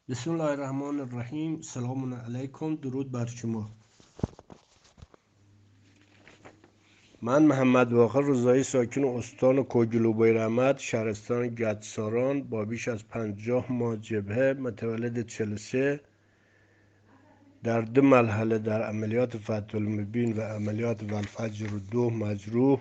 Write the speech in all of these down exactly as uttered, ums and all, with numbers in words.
بسم الله الرحمن الرحیم. سلام علیکم، درود بر شما. من محمد باقر رضایی، ساکن استان کوهگیلوبای رحمت، شهرستان گدساران، با بیش از پنجاه ماه جبهه، متولد چهل و سه، در دو مرحله در عملیات فتح المبین و عملیات والفجر دو مجروح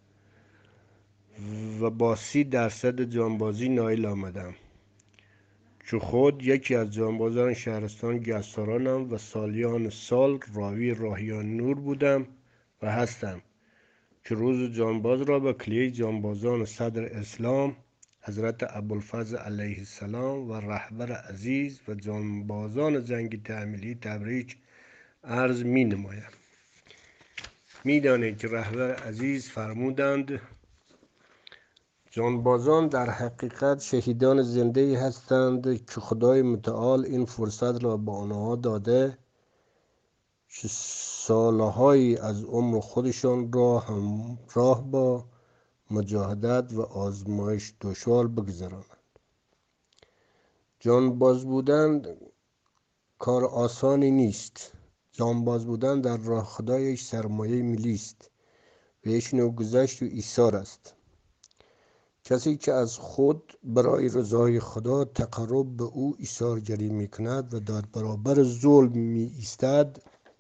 و با سی درصد جانبازی نایل آمدم. که خود یکی از جانبازان شهرستان گدسارانم و سالیان سال راوی راهیان نور بودم و هستم که روز جانباز را به کلیه جانبازان صدر اسلام حضرت ابوالفضل علیه السلام و رهبر عزیز و جانبازان جنگ تحمیلی تبریک عرض می نمایم. می دانید که رهبر عزیز فرمودند جانبازان در حقیقت شهیدان زنده ای هستند که خدای متعال این فرصت را به آنها داده که سالهایی از عمر خودشان را همراه با مجاهدت و آزمایش دشوار بگذرانند. جانباز بودن کار آسانی نیست. جانباز بودن در راه خدا یک سرمایه ملی است و یک نوع گذشت و ایثار است. کسی که از خود برای رضای خدا تقرب به او ایثارگری می کند و در برابر ظلم می ایستد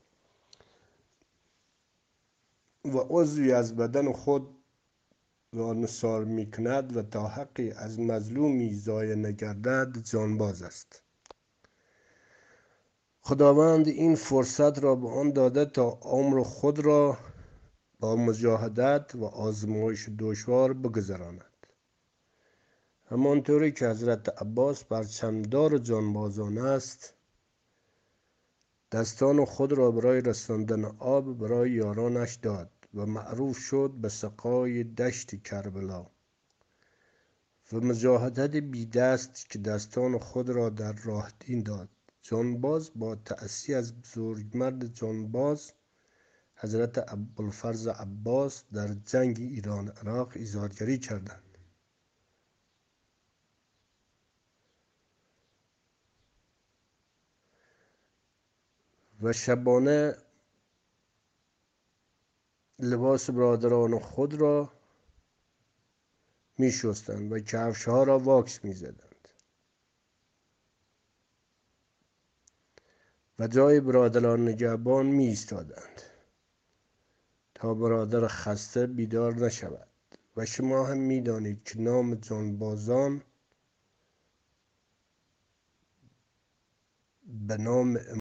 و عضوی از بدن خود را نثار می کند و تا حقی از مظلومی ضایع نگردد جانباز است. خداوند این فرصت را به آن داده تا عمر خود را با مجاهدت و آزمایش دشوار بگذراند. همانطوری که حضرت عباس پرچمدار جانبازان است، دستان خود را برای رساندن آب برای یارانش داد و معروف شد به سقای دشت کربلا و مجاهدت بی دست که دستان خود را در راه دین داد. جانباز با تأسی از بزرگمرد جانباز حضرت ابوالفضل عباس در جنگ ایران عراق ایثارگری کردند و شبانه لباس برادران خود را می شستند و کفشها را واکس می زدند و جای برادران نگهبان می ایستادند تا برادر خسته بیدار نشود. و شما هم می دانید که نام جانبازان به نام